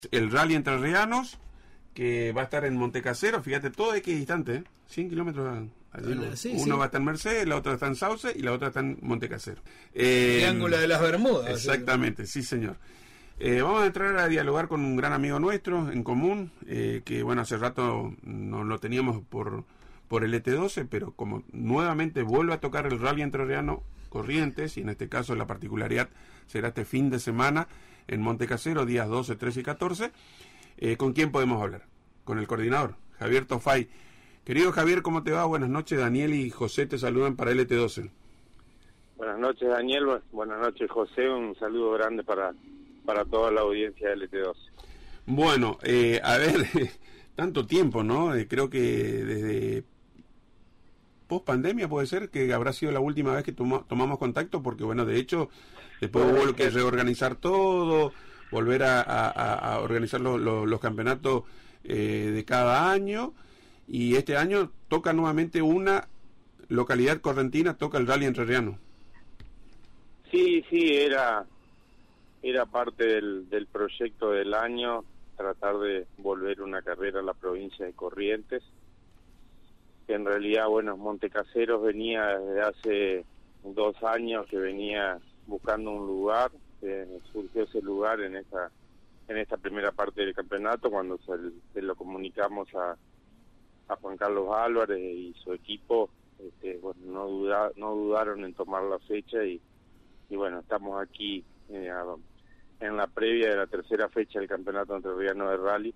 El Rally Entrerrianos, que va a estar en Montecasero, fíjate, todo de qué distante, 100 kilómetros allí. Uno va a estar en Mercedes, la otra está en Sauce y la otra está en Montecasero. Triángulo de las Bermudas. Exactamente, sí señor. Vamos a entrar a dialogar con un gran amigo nuestro en común, que bueno, hace rato no lo teníamos por el ET12, pero como nuevamente vuelve a tocar el Rally Entrerriano Corrientes, y en este caso la particularidad será este fin de semana en Montecasero, días 12, 13 y 14, ¿con quién podemos hablar? Con el coordinador, Javier Tofay. Querido Javier, ¿cómo te va? Buenas noches, Daniel y José te saludan para el ET12. Buenas noches, Daniel, buenas noches, José, un saludo grande para toda la audiencia del ET12. Bueno, a ver, tanto tiempo, ¿no? Creo que desde post pandemia puede ser que habrá sido la última vez que tomamos contacto, porque bueno, de hecho después hubo que reorganizar todo, volver a organizar los campeonatos de cada año, y este año toca nuevamente una localidad correntina, toca el Rally Entrerriano. Sí, era parte del proyecto del año, tratar de volver una carrera a la provincia de Corrientes. En realidad, bueno, Montecaseros venía desde hace 2 años que venía buscando un lugar, surgió ese lugar en esta primera parte del campeonato cuando se lo comunicamos a Juan Carlos Álvarez y su equipo. Bueno, no dudaron en tomar la fecha y bueno, estamos aquí en la previa de la tercera fecha del campeonato entrerriano de rally,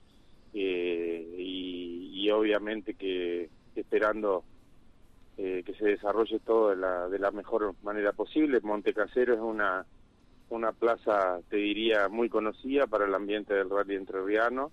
y obviamente que esperando que se desarrolle todo de la mejor manera posible. Montecasero es una plaza, te diría, muy conocida para el ambiente del rally entrerriano,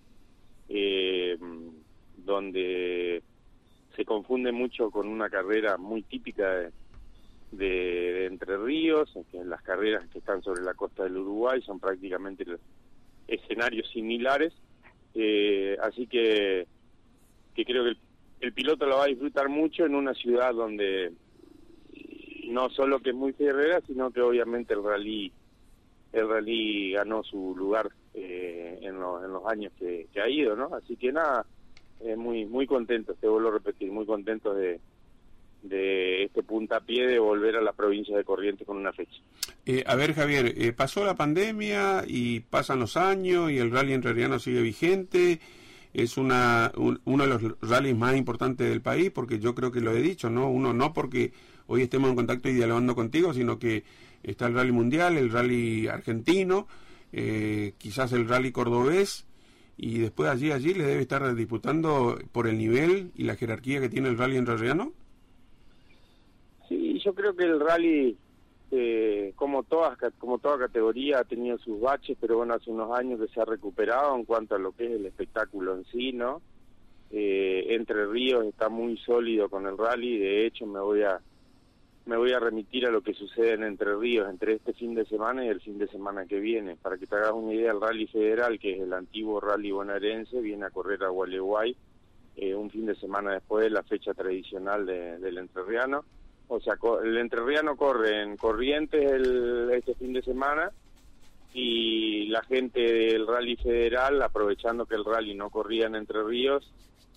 donde se confunde mucho con una carrera muy típica de Entre Ríos, que las carreras que están sobre la costa del Uruguay son prácticamente escenarios similares, así que creo que el piloto lo va a disfrutar mucho en una ciudad donde no solo que es muy fierrera, sino que obviamente el rally ganó su lugar en los años que ha ido, ¿no? Así que nada, muy contentos, te vuelvo a repetir, muy contentos de este puntapié de volver a la provincia de Corrientes con una fecha. A ver, Javier, pasó la pandemia y pasan los años y el rally entrerriano sigue vigente. Es uno de los rallies más importantes del país, porque yo creo que lo he dicho, ¿no? Uno, no porque hoy estemos en contacto y dialogando contigo, sino que está el rally mundial, el rally argentino, quizás el rally cordobés, y después allí le debe estar disputando por el nivel y la jerarquía que tiene el rally entrerriano. Sí, yo creo que el rally, como toda categoría, ha tenido sus baches, pero bueno, hace unos años que se ha recuperado en cuanto a lo que es el espectáculo en sí, ¿no? Entre Ríos está muy sólido con el rally. De hecho me voy a remitir a lo que sucede en Entre Ríos entre este fin de semana y el fin de semana que viene. Para que te hagas una idea, el Rally Federal, que es el antiguo rally bonaerense, viene a correr a Gualeguay un fin de semana después de la fecha tradicional del entrerriano. O sea, el entrerriano corre en Corrientes este fin de semana, y la gente del Rally Federal, aprovechando que el rally no corría en Entre Ríos,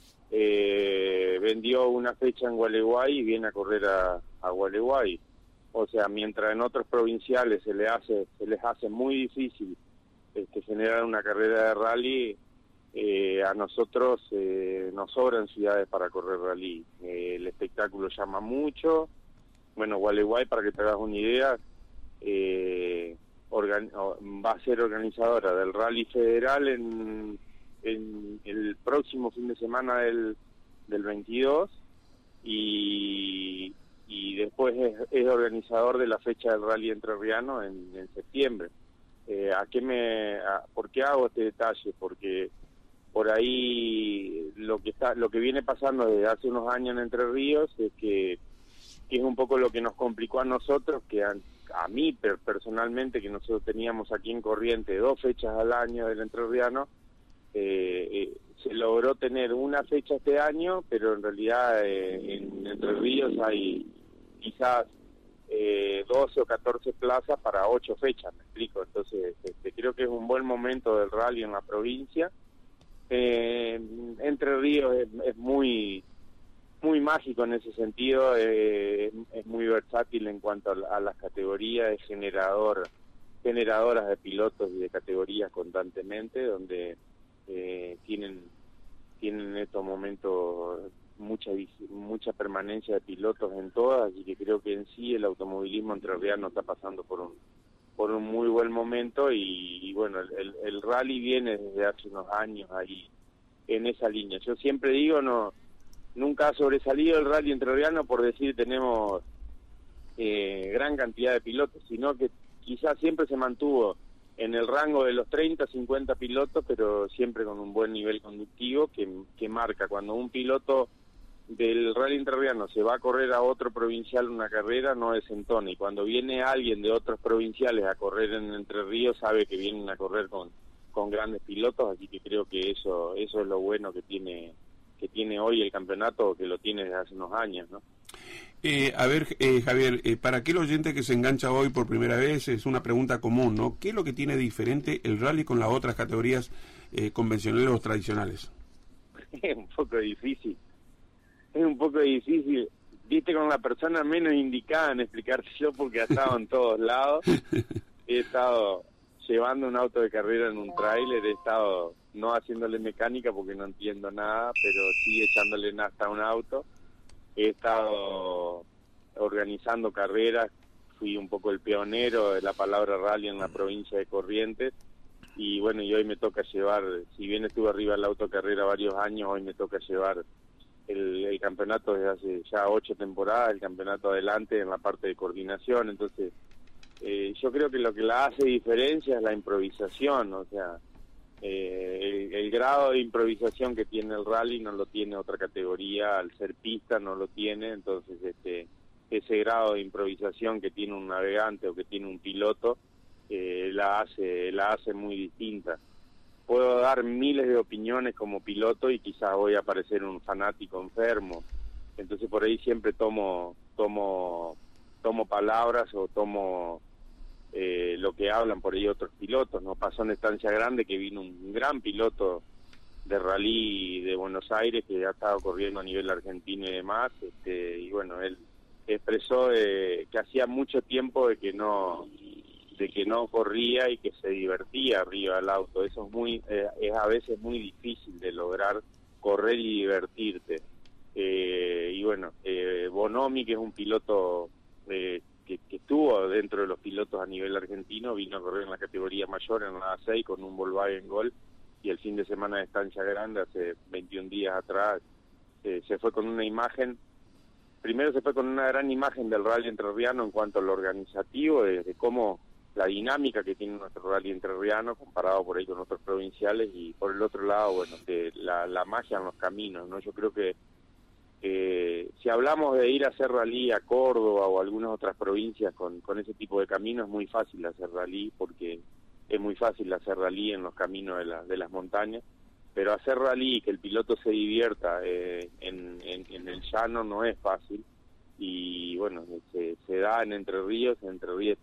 vendió una fecha en Gualeguay y viene a correr a Gualeguay. O sea, mientras en otros provinciales se les hace muy difícil generar una carrera de rally, a nosotros nos sobran ciudades para correr rally. El espectáculo llama mucho. Bueno, Gualeguay, para que te hagas una idea, va a ser organizadora del Rally Federal en el próximo fin de semana del 22, y después es organizador de la fecha del Rally Entrerriano en septiembre. ¿Por qué hago este detalle? Porque por ahí lo que viene pasando desde hace unos años en Entre Ríos es que es un poco lo que nos complicó a nosotros, que a mí personalmente, que nosotros teníamos aquí en Corrientes 2 fechas al año del entrerriano, se logró tener una fecha este año, pero en realidad en Entre Ríos hay quizás 12 o 14 plazas para 8 fechas, me explico. Entonces creo que es un buen momento del rally en la provincia. Entre Ríos es muy mágico en ese sentido, es muy versátil en cuanto a las categorías, es generadoras de pilotos y de categorías constantemente, donde tienen en estos momentos mucha permanencia de pilotos en todas, y que creo que en sí el automovilismo entrerriano está pasando por un muy buen momento, y bueno, el rally viene desde hace unos años ahí en esa línea. Yo siempre digo, nunca ha sobresalido el rally entrerriano por decir tenemos gran cantidad de pilotos, sino que quizás siempre se mantuvo en el rango de los 30, 50 pilotos, pero siempre con un buen nivel conductivo que marca cuando un piloto del rally entrerriano se va a correr a otro provincial una carrera, no desentona, y cuando viene alguien de otros provinciales a correr en Entre Ríos sabe que vienen a correr con grandes pilotos, así que creo que eso es lo bueno que tiene hoy el campeonato, que lo tiene desde hace unos años, ¿no? A ver, Javier, para aquel oyente que se engancha hoy por primera vez, es una pregunta común, ¿no? ¿Qué es lo que tiene diferente el rally con las otras categorías convencionales o tradicionales? Es un poco difícil, viste, con la persona menos indicada en explicárselo, porque ha estado en todos lados. He estado llevando un auto de carrera en un tráiler, he estado no haciéndole mecánica porque no entiendo nada, pero sí echándole nafta a un auto. He estado organizando carreras, fui un poco el pionero de la palabra rally en la provincia de Corrientes, y bueno, y hoy me toca llevar, si bien estuve arriba del auto de carrera varios años, hoy me toca llevar el campeonato desde hace ya 8 temporadas, el campeonato adelante en la parte de coordinación. Entonces yo creo que lo que la hace diferencia es la improvisación, o sea, el grado de improvisación que tiene el rally no lo tiene otra categoría, al ser pista no lo tiene. Entonces ese grado de improvisación que tiene un navegante o que tiene un piloto la hace muy distinta. Puedo dar miles de opiniones como piloto y quizás voy a parecer un fanático enfermo, entonces por ahí siempre tomo palabras o tomo lo que hablan por ahí otros pilotos. No pasó en Estancia Grande que vino un gran piloto de rally de Buenos Aires que ha estado corriendo a nivel argentino y demás, y bueno, él expresó que hacía mucho tiempo de que no corría y que se divertía arriba del auto. Eso es a veces muy difícil de lograr, correr y divertirte. Y bueno, Bonomi, que es un piloto que estuvo dentro de los pilotos a nivel argentino, vino a correr en la categoría mayor, en la A6, con un Volkswagen Gol, y el fin de semana de Estancia Grande, hace 21 días atrás, se fue con una imagen. Primero se fue con una gran imagen del rally entrerriano en cuanto a lo organizativo, de cómo la dinámica que tiene nuestro rally entrerriano comparado por ahí con otros provinciales, y por el otro lado, bueno, la magia en los caminos, ¿no? Yo creo que si hablamos de ir a hacer rally a Córdoba o a algunas otras provincias con ese tipo de caminos, es muy fácil hacer rally, porque es muy fácil hacer rally en los caminos de las montañas, pero hacer rally y que el piloto se divierta en el llano no es fácil. Y bueno, se da en Entre Ríos. Entre Ríos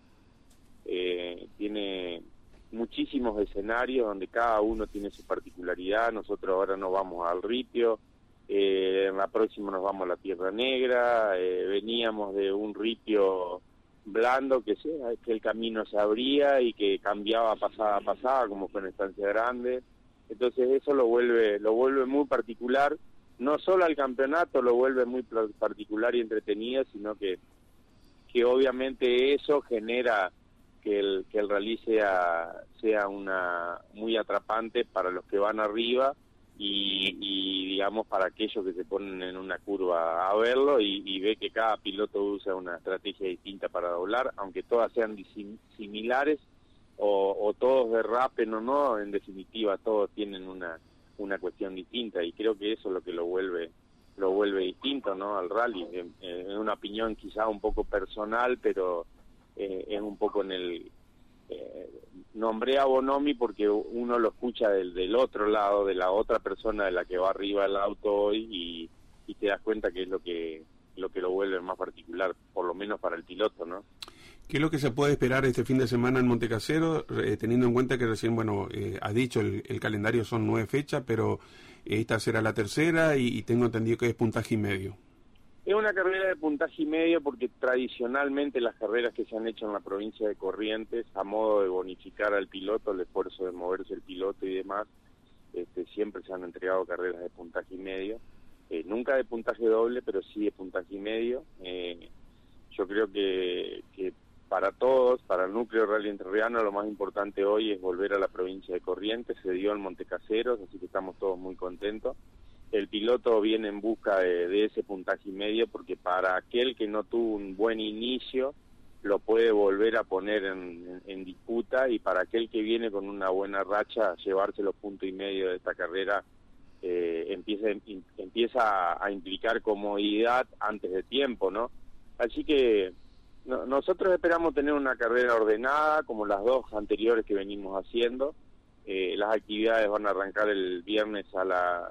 tiene muchísimos escenarios donde cada uno tiene su particularidad. Nosotros ahora nos vamos al Ripio, en la próxima nos vamos a la Tierra Negra, veníamos de un Ripio blando que el camino se abría y que cambiaba pasada a pasada, como fue en Estancia Grande. Entonces eso lo vuelve muy particular, no solo al campeonato lo vuelve muy particular y entretenido, sino que obviamente eso genera que el rally sea muy atrapante para los que van arriba y digamos para aquellos que se ponen en una curva a verlo y ve que cada piloto usa una estrategia distinta para doblar, aunque todas sean similares o todos derrapen o no, en definitiva todos tienen una cuestión distinta, y creo que eso es lo que lo vuelve distinto, ¿no?, al rally. En una opinión quizá un poco personal, pero es un poco en el nombré a Bonomi porque uno lo escucha del otro lado, de la otra persona de la que va arriba del auto hoy, y te das cuenta que es lo que lo que lo vuelve más particular, por lo menos para el piloto, ¿no? ¿Qué es lo que se puede esperar este fin de semana en Montecasero, teniendo en cuenta que recién, has dicho, el calendario son 9 fechas, pero esta será la tercera y tengo entendido que es puntaje y medio? Es una carrera de puntaje y medio porque tradicionalmente las carreras que se han hecho en la provincia de Corrientes, a modo de bonificar al piloto, el esfuerzo de moverse el piloto y demás, siempre se han entregado carreras de puntaje y medio, nunca de puntaje doble, pero sí de puntaje y medio. Yo creo que para todos, para el núcleo Rally Entrerriano, lo más importante hoy es volver a la provincia de Corrientes. Se dio en Montecaseros, así que estamos todos muy contentos. El piloto viene en busca de ese puntaje y medio, porque para aquel que no tuvo un buen inicio, lo puede volver a poner en disputa, y para aquel que viene con una buena racha, llevarse los puntos y medio de esta carrera empieza a implicar comodidad antes de tiempo, ¿no? Así que nosotros esperamos tener una carrera ordenada, como las dos anteriores que venimos haciendo. Las actividades van a arrancar el viernes a las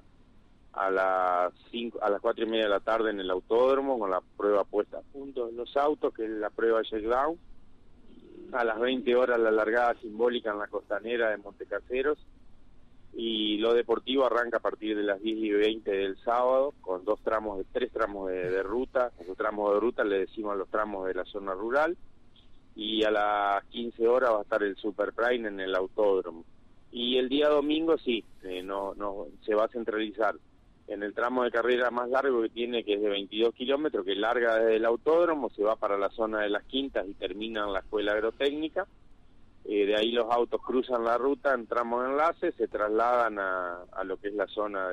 4:30 de la tarde en el autódromo, con la prueba puesta a punto de los autos, que es la prueba shakedown. A las 20 horas la largada simbólica en la costanera de Montecaseros, y lo deportivo arranca a partir de las 10:20 del sábado, con tres tramos de ruta. Los tramos de ruta le decimos a los tramos de la zona rural, y a las 15 horas va a estar el Super Prime en el autódromo. Y el día domingo sí, no se va a centralizar en el tramo de carrera más largo que tiene, que es de 22 kilómetros, que larga desde el autódromo, se va para la zona de las Quintas y termina en la escuela agrotécnica. De ahí los autos cruzan la ruta en tramos de enlace, se trasladan a lo que es la zona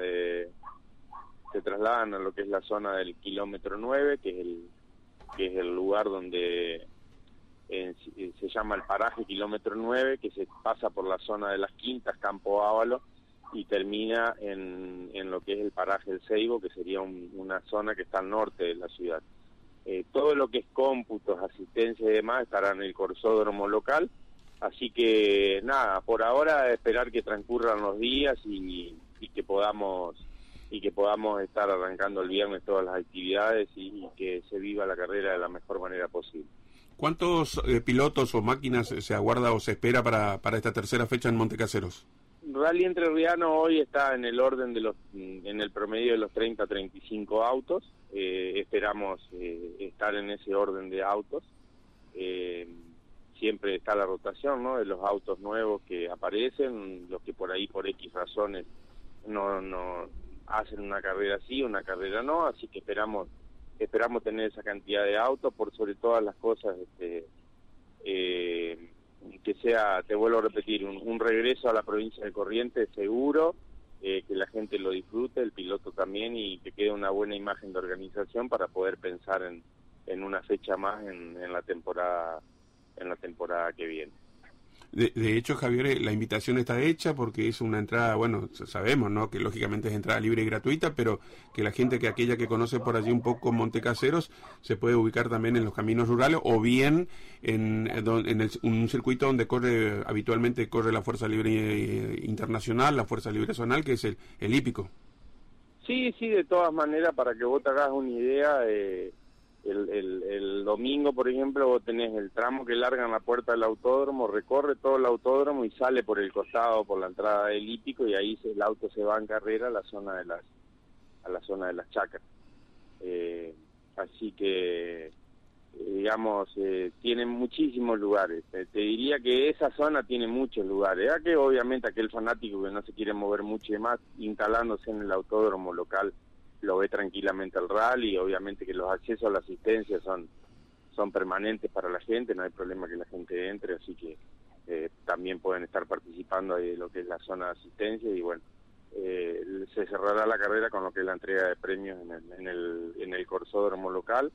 del kilómetro 9, que es el lugar donde se llama el paraje kilómetro 9, que se pasa por la zona de las Quintas, Campo Ávalo, y termina en lo que es el paraje El Ceibo, que sería una zona que está al norte de la ciudad. Todo lo que es cómputos, asistencia y demás estará en el corsódromo local, así que nada, por ahora esperar que transcurran los días y que podamos estar arrancando el viernes todas las actividades y que se viva la carrera de la mejor manera posible. ¿Cuántos pilotos o máquinas se aguarda o se espera para esta tercera fecha en Montecaseros? Rally Entrerriano hoy está en el orden en el promedio de los 30 a 35 autos. Esperamos estar en ese orden de autos. Siempre está la rotación, ¿no?, de los autos nuevos que aparecen, los que por ahí por X razones no hacen una carrera sí, una carrera no, así que esperamos tener esa cantidad de autos, por sobre todas las cosas, que sea, te vuelvo a repetir, un regreso a la provincia de Corrientes seguro, que la gente lo disfrute, el piloto también, y que quede una buena imagen de organización para poder pensar en una fecha más en la temporada que viene. De hecho, Javier, la invitación está hecha porque es una entrada, sabemos, ¿no?, que lógicamente es entrada libre y gratuita, pero que la gente, aquella que conoce por allí un poco Montecaseros, se puede ubicar también en los caminos rurales o bien en un circuito donde habitualmente corre la Fuerza Libre Internacional, la Fuerza Libre Zonal, que es el hípico. Sí, de todas maneras, para que vos te hagas una idea, el domingo, por ejemplo, vos tenés el tramo que larga en la puerta del autódromo, recorre todo el autódromo y sale por el costado, por la entrada del hípico, y ahí el auto se va en carrera a la zona de las chacras. Así que, tienen muchísimos lugares. Te diría que esa zona tiene muchos lugares. Ya que obviamente aquel fanático que no se quiere mover mucho y demás, instalándose en el autódromo local, lo ve tranquilamente al rally. Obviamente que los accesos a la asistencia son permanentes para la gente, no hay problema que la gente entre, así que también pueden estar participando ahí de lo que es la zona de asistencia, y se cerrará la carrera con lo que es la entrega de premios en el corsódromo local,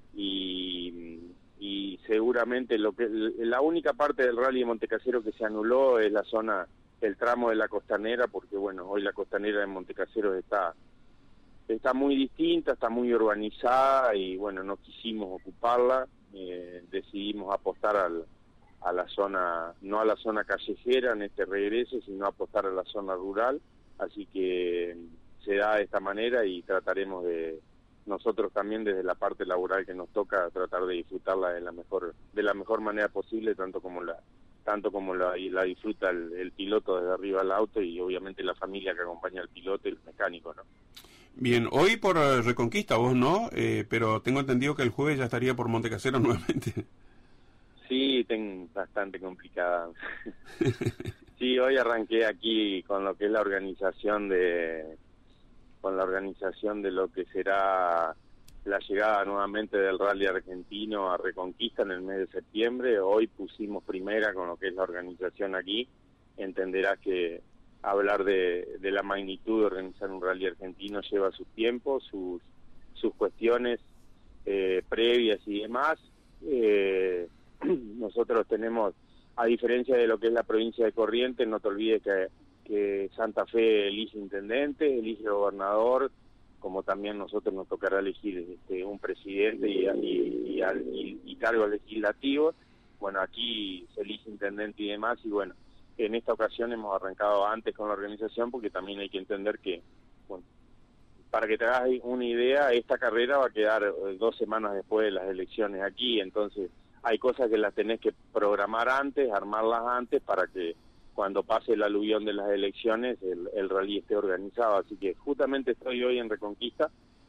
y seguramente la única parte del rally de Montecasero que se anuló es el tramo de la costanera, porque hoy la costanera de Montecasero está muy distinta, está muy urbanizada, y no quisimos ocuparla. Decidimos apostar a la zona, no a la zona callejera en este regreso, sino apostar a la zona rural, así que se da de esta manera, y trataremos de nosotros también desde la parte laboral que nos toca tratar de disfrutarla de la mejor manera posible, tanto como la disfruta el piloto desde arriba del auto y obviamente la familia que acompaña al piloto y el mecánico, ¿no? Bien, hoy por Reconquista, vos no, pero tengo entendido que el jueves ya estaría por Montecasero nuevamente. Sí, bastante complicada. Sí, hoy arranqué aquí con lo que es la organización de lo que será la llegada nuevamente del Rally Argentino a Reconquista en el mes de septiembre. Hoy pusimos primera con lo que es la organización aquí. Entenderás que hablar de la magnitud de organizar un Rally Argentino lleva sus tiempos, sus cuestiones previas y demás. Nosotros tenemos, a diferencia de lo que es la provincia de Corrientes, no te olvides que Santa Fe elige intendente, elige gobernador, como también nosotros nos tocará elegir un presidente y cargos legislativos. Bueno, aquí se elige intendente y demás, y bueno, en esta ocasión hemos arrancado antes con la organización porque también hay que entender que, bueno, para que te hagas una idea, esta carrera va a quedar 2 semanas después de las elecciones aquí, entonces hay cosas que las tenés que programar antes, armarlas antes, para que cuando pase el aluvión de las elecciones el rally esté organizado. Así que justamente estoy hoy en Reconquista,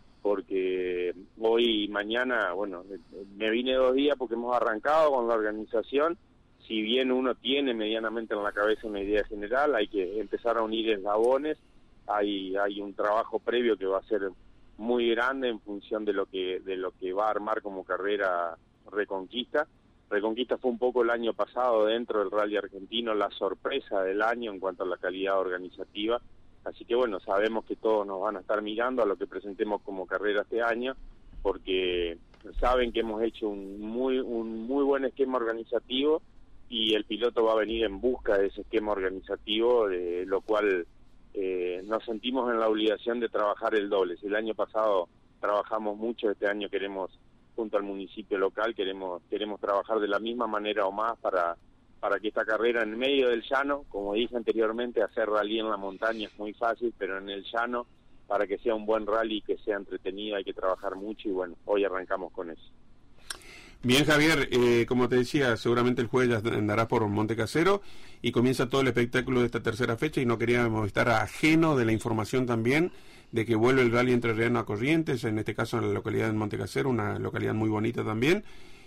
porque hoy y mañana, bueno, me vine 2 días porque hemos arrancado con la organización. Si bien uno tiene medianamente en la cabeza una idea general, hay que empezar a unir eslabones. Hay un trabajo previo que va a ser muy grande en función de lo que va a armar como carrera Reconquista. Reconquista fue un poco el año pasado dentro del Rally Argentino la sorpresa del año en cuanto a la calidad organizativa, así que bueno, sabemos que todos nos van a estar mirando a lo que presentemos como carrera este año, porque saben que hemos hecho un muy buen esquema organizativo y el piloto va a venir en busca de ese esquema organizativo, de lo cual nos sentimos en la obligación de trabajar el doble. Si el año pasado trabajamos mucho, este año queremos, junto al municipio local, queremos trabajar de la misma manera o más para que esta carrera en medio del llano, como dije anteriormente, hacer rally en la montaña es muy fácil, pero en el llano, para que sea un buen rally, que sea entretenido, hay que trabajar mucho y bueno, hoy arrancamos con eso. Bien, Javier, como te decía, seguramente el jueves ya andarás por Montecasero y comienza todo el espectáculo de esta tercera fecha, y no queríamos estar ajeno de la información también de que vuelve el Rally Entrerriano a Corrientes, en este caso en la localidad de Montecasero, una localidad muy bonita también,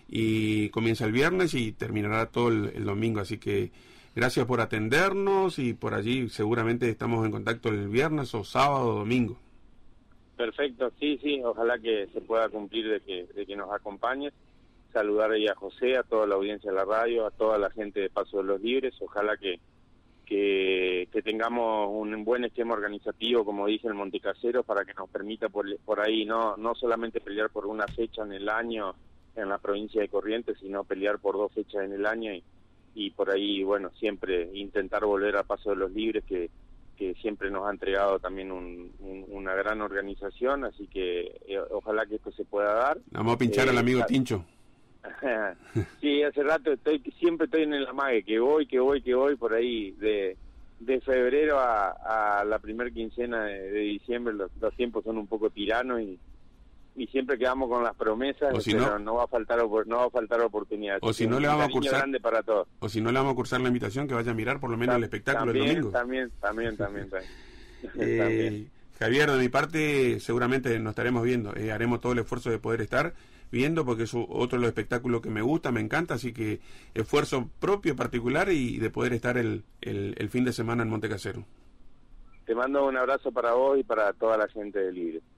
y comienza el viernes y terminará todo el domingo, así que gracias por atendernos, y por allí seguramente estamos en contacto el viernes o sábado o domingo. Perfecto, sí, ojalá que se pueda cumplir de que nos acompañes. Saludar ahí a José, a toda la audiencia de la radio, a toda la gente de Paso de los Libres. Ojalá que tengamos un buen esquema organizativo, como dije, en Montecasero, para que nos permita por ahí no solamente pelear por una fecha en el año en la provincia de Corrientes, sino pelear por 2 fechas en el año y por ahí, bueno, siempre intentar volver a Paso de los Libres, que siempre nos ha entregado también una gran organización, así que ojalá que esto se pueda dar. Vamos a pinchar al amigo Tincho. Sí, hace rato siempre estoy en el amague, que voy por ahí de febrero a la primer quincena de diciembre. Los tiempos son un poco tiranos y siempre quedamos con las promesas, pero no va a faltar oportunidades. O si no le vamos a cursar grande para todos. O si no le vamos a cursar la invitación, que vaya a mirar por lo menos el espectáculo del domingo. También. Javier, de mi parte seguramente nos estaremos viendo, haremos todo el esfuerzo de poder estar viendo, porque es otro de los espectáculos que me gusta, me encanta, así que esfuerzo propio particular y de poder estar el fin de semana en Montecasero. Te mando un abrazo para vos y para toda la gente de Libre.